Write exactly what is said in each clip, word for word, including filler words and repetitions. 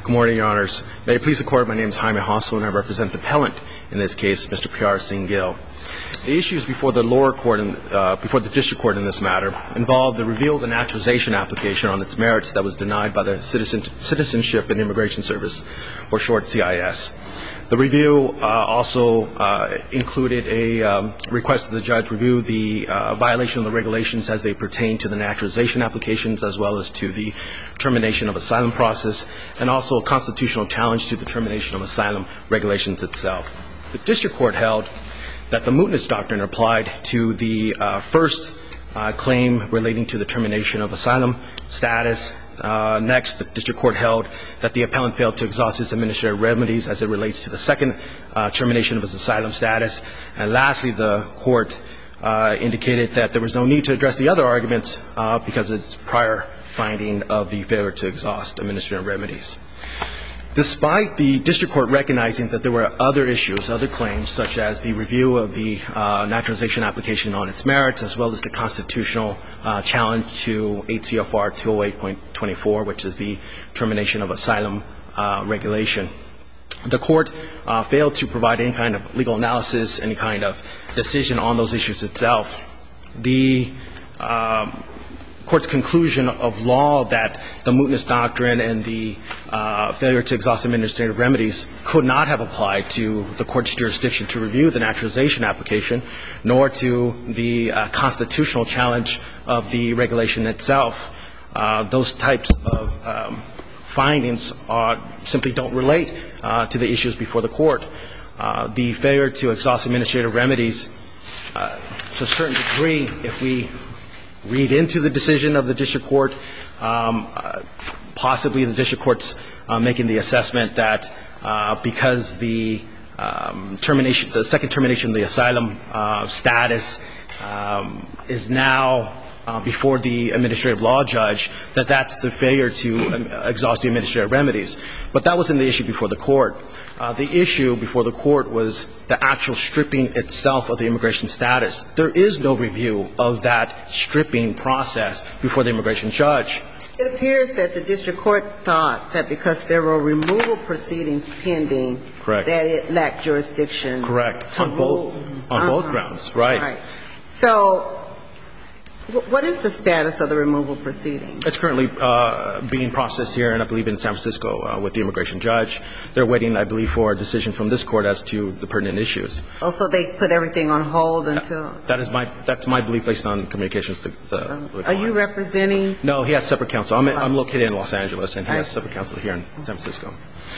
Good morning, Your Honors. May it please the Court, my name is Jaime Hossel and I represent the appellant in this case, Mister Pyar Singh Gill. The issues before the lower court, and uh, before the district court in this matter, involve the review of the naturalization application on its merits that was denied by the Citizen, Citizenship and Immigration Service, or short C I S. The review uh, also uh, included a um, request that the judge review the uh, violation of the regulations as they pertain to the naturalization applications as well as to the termination of asylum process, and also a constitutional challenge to the termination of asylum regulations itself. The district court held that the mootness doctrine applied to the uh, first uh, claim relating to the termination of asylum status. Uh, next, the district court held that the appellant failed to exhaust his administrative remedies as it relates to the second uh, termination of his asylum status. And lastly, the court uh, indicated that there was no need to address the other arguments uh, because of its prior finding of the failure to exhaust administrative remedies. Despite the district court recognizing that there were other issues, other claims, such as the review of the uh, naturalization application on its merits, as well as the constitutional uh, challenge to eight C F R two oh eight point twenty-four, which is the termination of asylum uh, regulation, the court uh, failed to provide any kind of legal analysis, any kind of decision on those issues itself. The um, court's conclusion of law that the mootness doctrine and the uh, failure to exhaust administrative remedies could not have applied to the court's jurisdiction to review the naturalization application, nor to the uh, constitutional challenge of the regulation itself. Uh, those types of um, findings are, simply don't relate uh, to the issues before the court. Uh, the failure to exhaust administrative remedies, uh, to a certain degree, if we read into the decision of the district court, um, uh, possibly the district court's uh, making the assessment that uh, because the um, termination, the second termination of the asylum uh, status um, is now uh, before the administrative law judge, that that's the failure to um, exhaust the administrative remedies. But that wasn't the issue before the court. Uh, the issue before the court was the actual stripping itself of the immigration status. There is no review of that stripping process before the immigration judge. It appears that the district court thought that because there were removal proceedings pending, correct, that it lacked jurisdiction. Correct. On both, on uh-huh. both grounds. Right. Right. So what is the status of the removal proceeding? It's currently uh, being processed here, and I believe in San Francisco uh, with the immigration judge. They're waiting, I believe, for a decision from this court as to the pertinent issues. Oh, so they put everything on hold until? That, that is my that's my belief based on communications. To the, uh, with are you representing? No, he has separate counsel. I'm, I'm located in Los Angeles, and he has separate counsel here in San Francisco.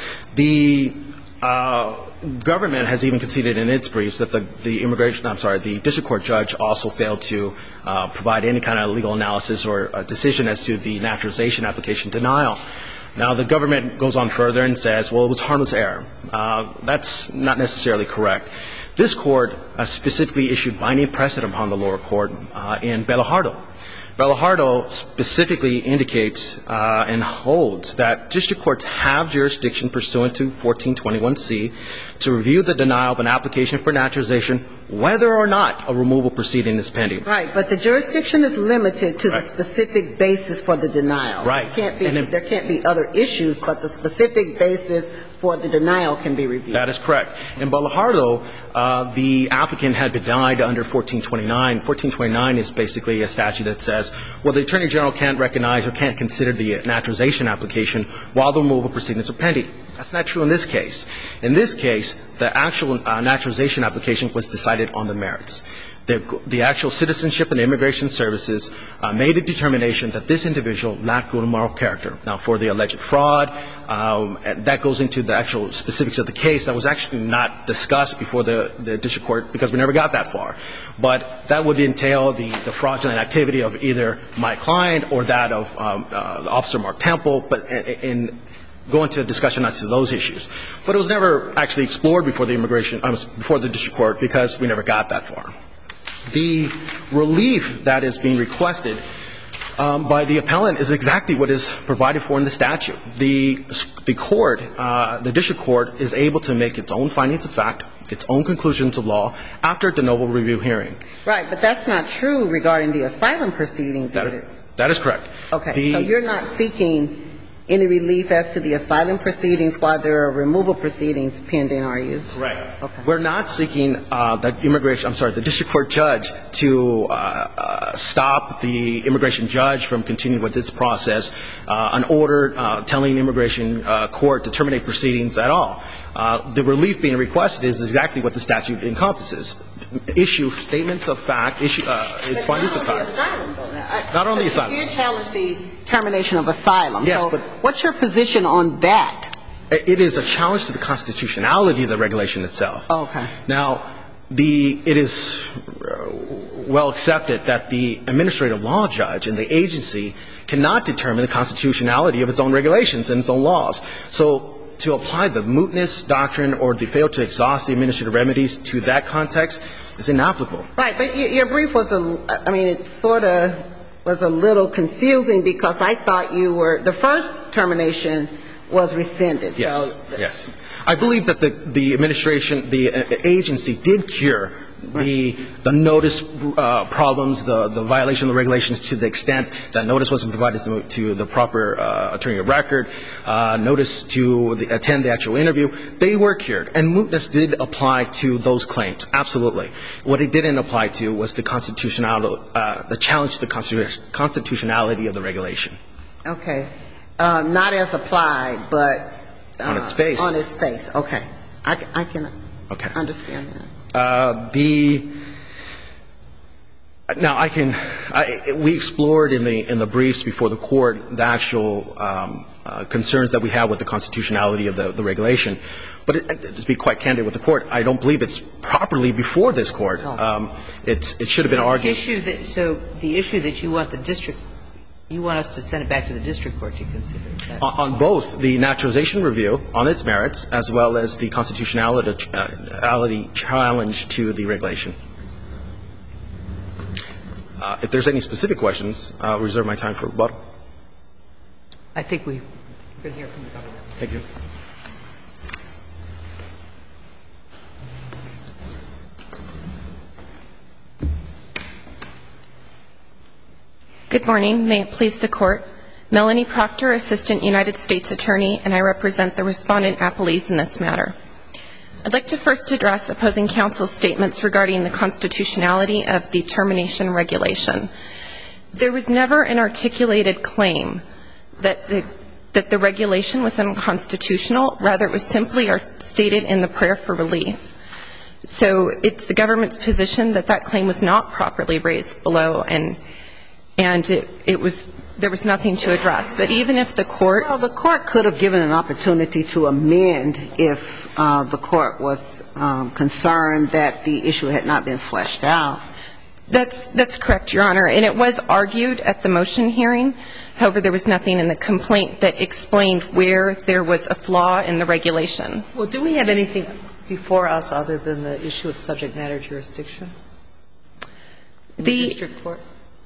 The Uh, government has even conceded in its briefs that the, the immigration, I'm sorry, the district court judge also failed to uh, provide any kind of legal analysis or a decision as to the naturalization application denial. Now, the government goes on further and says, well, it was harmless error. Uh, that's not necessarily correct. This court uh, specifically issued binding precedent upon the lower court uh, in Bellahardo. Bellahardo specifically indicates uh, and holds that district courts have jurisdiction pursuant to fourteen twenty-one C to review the denial of an application for naturalization whether or not a removal proceeding is pending. Right, but the jurisdiction is limited to right. the specific basis for the denial. Right. Can't be, then, there can't be other issues, but the specific basis for the denial can be reviewed. That is correct. In Bellahardo, uh, the applicant had been denied under fourteen twenty-nine. fourteen twenty-nine is basically a statute that says, well, the Attorney General can't recognize or can't consider the naturalization application while the removal proceedings are pending. That's not true in this case. In this case, the actual uh, naturalization application was decided on the merits. The, the actual Citizenship and Immigration Services uh, made a determination that this individual lacked good moral character. Now, for the alleged fraud, um, that goes into the actual specifics of the case. That was actually not discussed before the, the district court because we never got that far. But that would entail the, the fraudulent activity of either my client or that of um, uh, Officer Mark Temple. But in, in go into a discussion as to those issues. But it was never actually explored before the immigration, um, before the district court because we never got that far. The relief that is being requested um, by the appellant is exactly what is provided for in the statute. The, the court, uh, the district court, is able to make its own findings of fact, its own conclusions of law, after a de novo review hearing. Right, but that's not true regarding the asylum proceedings, that is is, it? That is correct. Okay, the, so you're not seeking any relief as to the asylum proceedings while there are removal proceedings pending, are you? Correct. Okay. We're not seeking uh, the immigration, I'm sorry, the district court judge to uh, uh, stop the immigration judge from continuing with this process, uh, an order uh, telling the immigration uh, court to terminate proceedings at all. Uh, the relief being requested is exactly what the statute encompasses. Issue statements of fact, issue, uh, its findings of fact. Not on the asylum. You did challenge the termination of asylum. Yes, so but what's your position on that? It is a challenge to the constitutionality of the regulation itself. Okay. Now, the it is well accepted that the administrative law judge and the agency cannot determine the constitutionality of its own regulations and its own laws. So to apply the mootness doctrine or the fail to exhaust the administrative remedies to that context is inapplicable. Right, but your brief was a, I mean, it sort of was a little confusing because I thought you were, the first termination was rescinded. Yes, so yes. I believe that the, the administration, the agency did cure the the notice uh, problems, the, the violation of the regulations to the extent that notice wasn't provided to, to the proper uh, attorney of record, uh, notice to the, attend the actual interview. They were cured. And mootness did apply to those claims, absolutely. What it didn't apply to was the constitutionality, uh, the challenge to the constitutionality of the regulation. Okay. Uh, not as applied, but uh, on its face. On its face. Okay. I, I can okay. understand that. Uh, the now I can I, we explored in the in the briefs before the court the actual um, uh, concerns that we have with the constitutionality of the, the regulation, but it, to be quite candid with the court, I don't believe it's properly before this court. Um, it's it should have been argued. The issue that, so the issue that you want the district. You want us to send it back to the district court to consider that? On both the naturalization review on its merits as well as the constitutionality challenge to the regulation. Uh, if there's any specific questions, I'll reserve my time for rebuttal. I think we've been here from the government. Thank you. Good morning. May it please the Court. Melanie Proctor, Assistant United States Attorney, and I represent the respondent appellees in this matter. I'd like to first address opposing counsel's statements regarding the constitutionality of the termination regulation. There was never an articulated claim that the that the regulation was unconstitutional. Rather, it was simply stated in the prayer for relief. So it's the government's position that that claim was not properly raised below, and And it, it was, there was nothing to address. But even if the court. Well, the court could have given an opportunity to amend if uh, the court was um, concerned that the issue had not been fleshed out. That's, that's correct, Your Honor. And it was argued at the motion hearing. However, there was nothing in the complaint that explained where there was a flaw in the regulation. Well, do we have anything before us other than the issue of subject matter jurisdiction in the, the district court?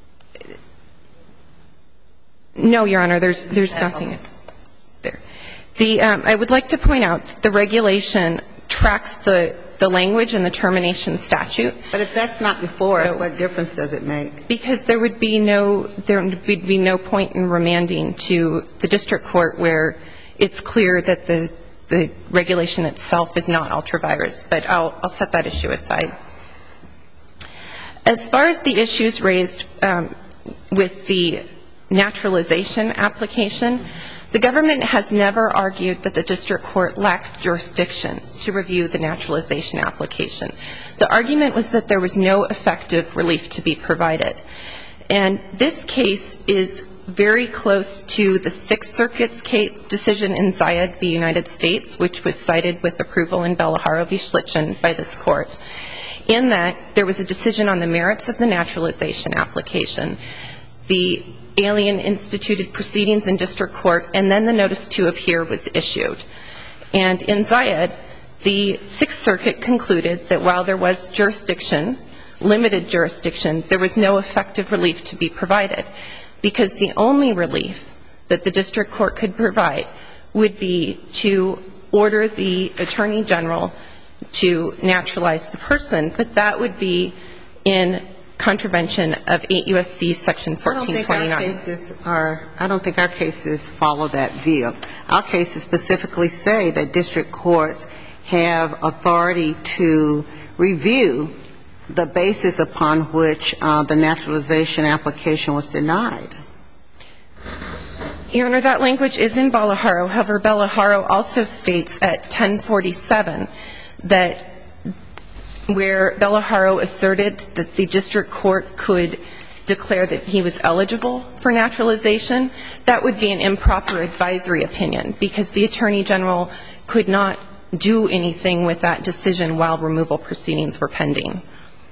No, Your Honor, there's there's nothing there. The um, I would like to point out the regulation tracks the the language in the termination statute. But if that's not before so, us, what difference does it make? Because there would be no there would be no point in remanding to the district court where it's clear that the the regulation itself is not ultra-virus. But I'll I'll set that issue aside. As far as the issues raised um, with the naturalization application, the government has never argued that the district court lacked jurisdiction to review the naturalization application. The argument was that there was no effective relief to be provided. And this case is very close to the Sixth Circuit's case decision in Zayed v. United States, which was cited with approval in Bellaharo v. Schlichten by this court, in that there was a decision on the merits of the naturalization application. The alien instituted proceedings in district court, and then the notice to appear was issued. And in Zayed, the Sixth Circuit concluded that while there was jurisdiction, limited jurisdiction, there was no effective relief to be provided, because the only relief that the district court could provide would be to order the Attorney General to naturalize the person, but that would be in contravention of eight U S C Section fourteen twenty-nine. I don't think our cases are, I don't think our cases follow that view. Our cases specifically say that district courts have authority to review the basis upon which uh, the naturalization application was denied. Your Honor, that language is in Bellaharo. However, Bellaharo also states at ten forty-seven that where Bellaharo asserted that the district court could declare that he was eligible for naturalization, that would be an improper advisory opinion because the Attorney General could not do anything with that decision while removal proceedings were pending.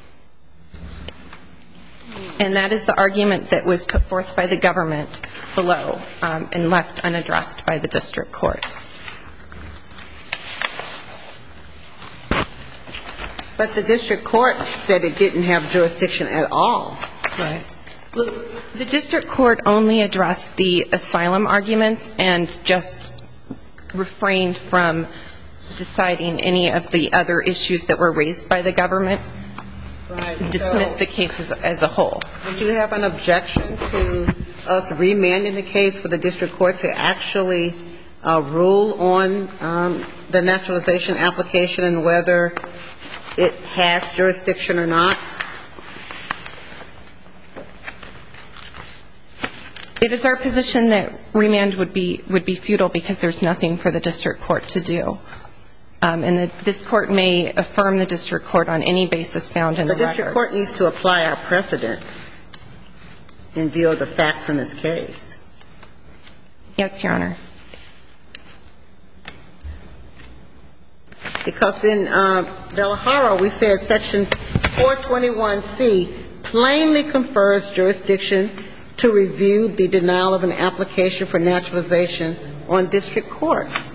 And that is the argument that was put forth by the government below um, and left unaddressed by the district court. But the district court said it didn't have jurisdiction at all. Right. The district court only addressed the asylum arguments and just refrained from deciding any of the other issues that were raised by the government. Right. Dismissed So, the case as, as a whole. Would you have an objection to us remanding the case for the district court to actually uh, rule on um, the naturalization application and whether it has jurisdiction or not? It is our position that remand would be would be futile because there's nothing for the district court to do. Um, and the, this court may affirm the district court on any basis found in the, the record. The district court needs to apply our precedent in view of the facts in this case. Yes, Your Honor. Because in uh, Bellaharo, we said Section four twenty-one C plainly confers jurisdiction to review the denial of an application for naturalization on district courts.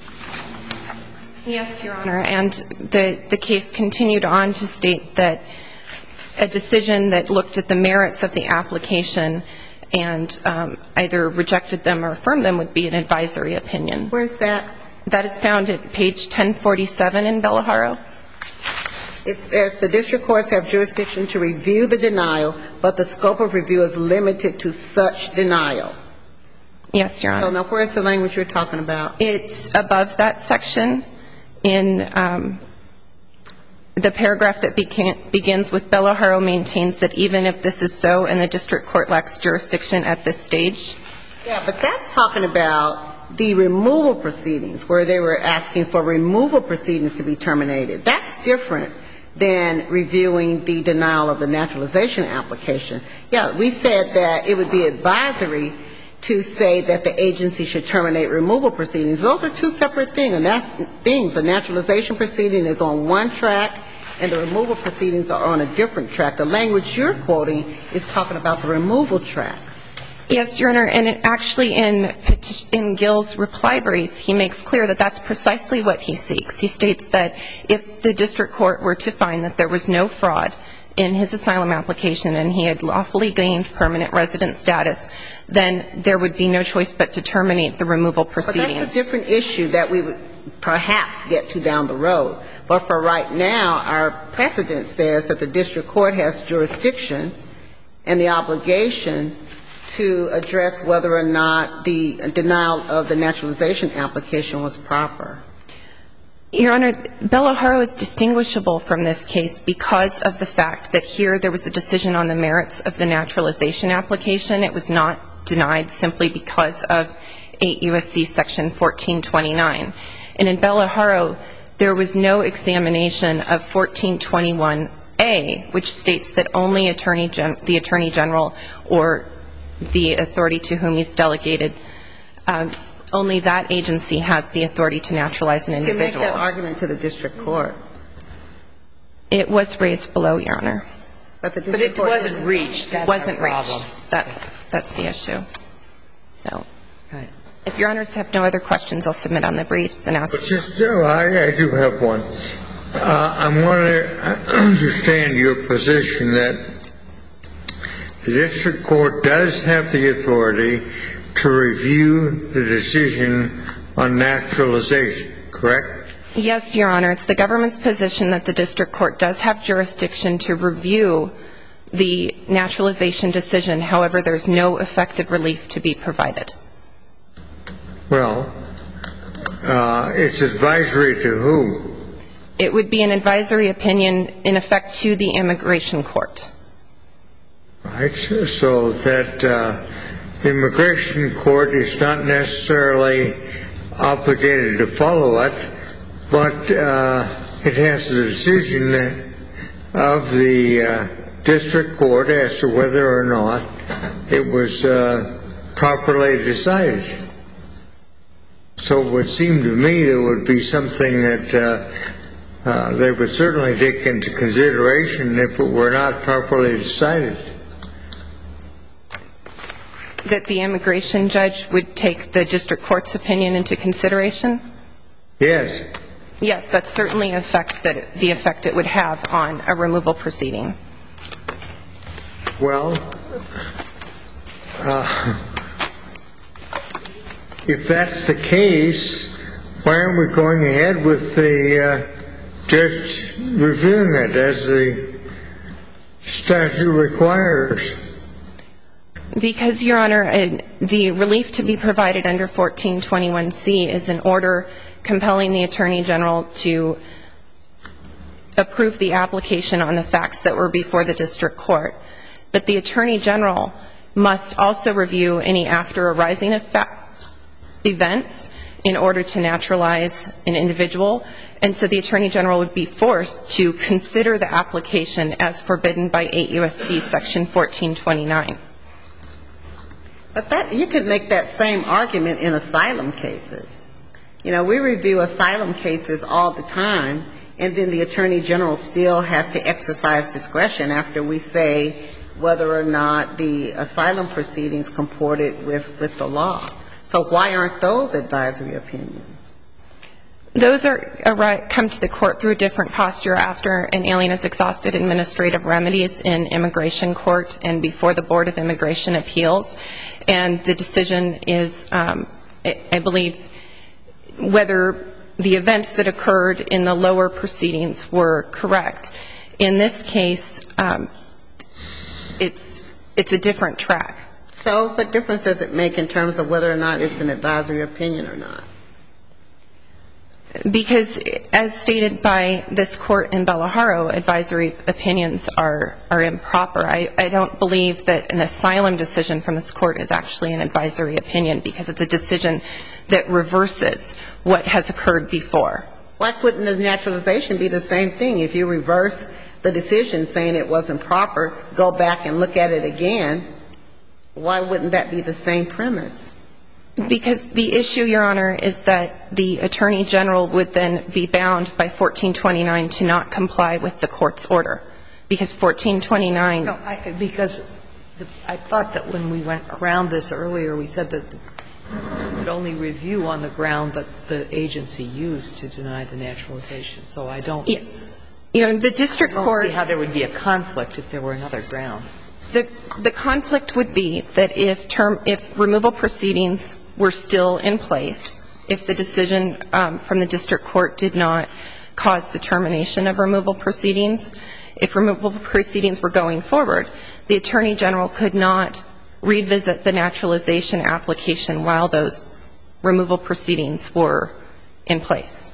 Yes, Your Honor. And the, the case continued on to state that a decision that looked at the merits of the application and um, either rejected them or affirmed them would be an advisory opinion. Where's that? That is found at page ten forty-seven in Bellaharo. It says the district courts have jurisdiction to review the denial, but the scope of review is limited to such denial. Yes, Your Honor. So now where's the language you're talking about? It's above that section in um, the paragraph that began, begins with Bellaharo maintains that even if this is so and the district court lacks jurisdiction at this stage. Yeah, but that's talking about the removal proceedings where they were asking for removal proceedings to be terminated. That's different than reviewing the denial of the naturalization application. Yeah, we said that it would be advisory to say that the agency should terminate removal proceedings. Those are two separate things. And that, things. The naturalization proceeding is on one track and the removal proceedings are on a different track. The language you're quoting is talking about the removal track. Yes, Your Honor, and it actually in, in Gill's reply brief, he makes clear that that's precisely what he seeks. He states that if the district court were to find that there was no fraud in his asylum application and he had lawfully gained permanent resident status, then there would be no choice but to terminate the removal proceedings. But that's a different issue that we would perhaps get to down the road. But for right now, our precedent says that the district court has jurisdiction and the obligation to address whether or not the denial of the naturalization application was proper. Your Honor, Bellaharo is distinguishable from this case because of the fact that here there was a decision on the merits of the naturalization application. It was not denied simply because of eight U S C Section fourteen twenty-nine. And in Bellaharo, there was no examination of fourteen twenty-one A, which states that only attorney gen- the Attorney General or the authority to whom he's delegated, um, only that agency has the authority to naturalize an individual. You can make that argument to the district court. It was raised below, Your Honor. But, the but it wasn't reached. That's It wasn't our problem. reached. That's, that's the issue. So Right. if Your Honors have no other questions, I'll submit on the briefs and ask. But just, uh, I, I do have one. Uh, I want to understand your position that the district court does have the authority to review the decision on naturalization, correct? Yes, Your Honor. It's the government's position that the district court does have jurisdiction to review the naturalization decision. However, there's no effective relief to be provided. Well, uh, it's advisory to who? It would be an advisory opinion in effect to the immigration court. Right, so that uh, immigration court is not necessarily obligated to follow it, but uh, it has the decision of the uh, district court as to whether or not it was uh, properly decided. So it would seem to me there would be something that uh, uh, they would certainly take into consideration if it were not properly decided. That the immigration judge would take the district court's opinion into consideration? Yes. Yes, that's certainly effect that the effect it would have on a removal proceeding. Well, uh, if that's the case, why aren't we going ahead with the uh, judge reviewing it as the statute requires? Because, Your Honor, the relief to be provided under fourteen twenty-one C is an order compelling the Attorney General to approve the application on the facts that were before the district court. But the Attorney General must also review any after arising events in order to naturalize an individual. And so the Attorney General would be forced to consider the application as forbidden by eight U S C section fourteen twenty-nine. But that, you could make that same argument in asylum cases. You know, we review asylum cases all the time, and then the Attorney General still has to exercise discretion after we say whether or not the asylum proceedings comported with, with the law. So why aren't those advisory opinions? Those are, are come to the court through a different posture after an alien has exhausted administrative remedies in immigration court and before the Board of Immigration Appeals. And the decision is, um, I believe, whether the events that occurred in the lower proceedings were correct. In this case, um, it's it's a different track. So what difference does it make in terms of whether or not it's an advisory opinion or not? Because, as stated by this court in Bellaharo, advisory opinions are, are improper. I, I don't believe that an asylum decision from this court is actually an advisory opinion because it's a decision that reverses what has occurred before. Why couldn't the naturalization be the same thing? If you reverse the decision saying it wasn't proper, go back and look at it again, why wouldn't that be the same premise? Because the issue, Your Honor, is that the Attorney General would then be bound by fourteen twenty-nine to not comply with the court's order. Because fourteen twenty-nine... No, I, because the, I thought that when we went around this earlier, we said that we would only review on the ground that the agency used to deny the naturalization. So I don't... Yes. You know, the district court... I don't see how there would be a conflict if there were another ground. The, the conflict would be that if term, if removal proceedings were still in place, if the decision um, from the district court did not cause the termination of removal proceedings, if removal proceedings were going forward, the Attorney General could not revisit the naturalization application while those removal proceedings were in place.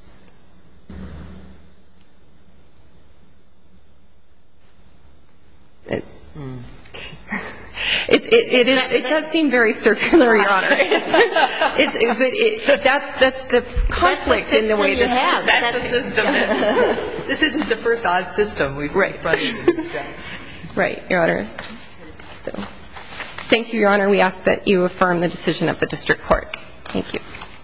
It, mm. It's, it, it, is, it does seem very circular, Your Honor. It's, it's, it, but it, that's, that's the conflict in the way this have. That's the system. This isn't the first odd system we've right. run into. Right, Your Honor. So, thank you, Your Honor. We ask that you affirm the decision of the district court. Thank you.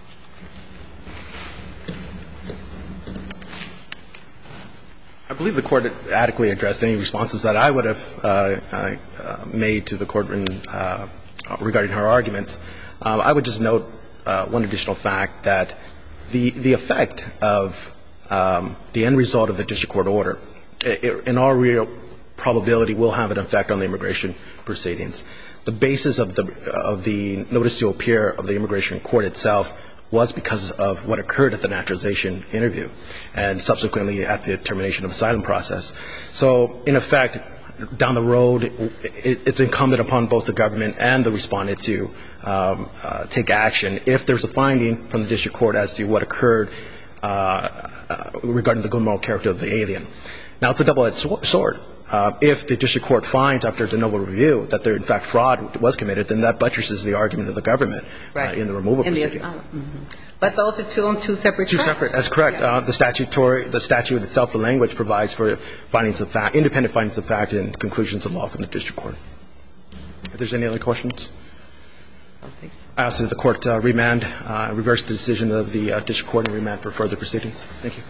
I believe the court adequately addressed any responses that I would have uh, uh, made to the court in, uh, regarding her arguments. Um, I would just note uh, one additional fact, that the, the effect of um, the end result of the district court order, it, it, in all real probability, will have an effect on the immigration proceedings. The basis of the, of the notice to appear of the immigration court itself was because of what occurred at the naturalization interview and subsequently at the termination of asylum process. So, in effect, down the road, it, it's incumbent upon both the government and the respondent to um, uh, take action if there's a finding from the district court as to what occurred uh, uh, regarding the good moral character of the alien. Now, it's a double-edged sword. Uh, if the district court finds after de novo review that there, in fact, fraud was committed, then that buttresses the argument of the government right. uh, in the removal in proceeding. The, uh, mm-hmm. But those are two on two separate Two tracks. separate. That's correct. Uh, the statutory, the statute itself, the language provides for findings of fact, independent findings of fact, and conclusions of law from the district court. If there's any other questions, I don't think so. I ask that the court uh, remand, uh, reverse the decision of the uh, district court and remand for further proceedings. Thank you.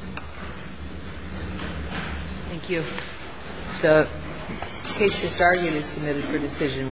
Thank you. The case just argued is submitted for decision.